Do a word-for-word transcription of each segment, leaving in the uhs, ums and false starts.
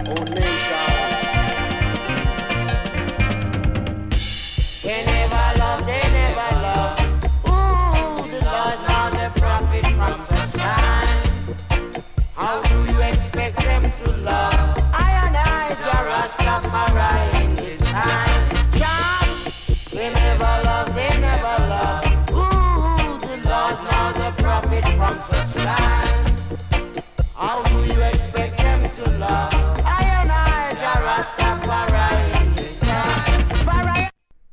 Oh, nation. They never love, they never love. Ooh, the Lord now the prophet from such time. How do you expect them to love? I and I, Jah Rastafari in this time. Jah, they never love, they never love. Ooh, the Lord now the prophet from such time. How do you expect them to love? I and I, Jah Rastafari in this time. Fari-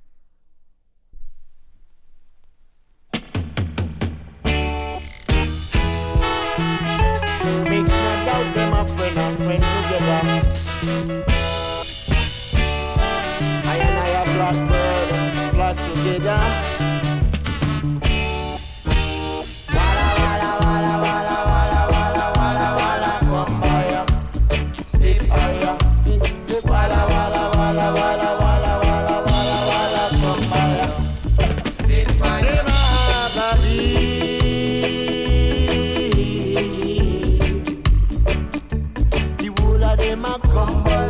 Makes no doubt them a friend and friend together. I and I a blackbird, flock together. Walla walla walla walla walla walla walla walla, come by ya, step by ya. Walla walla walla walla walla walla walla walla, come by ya, step by ya. Never have a be. The whole of them a come by.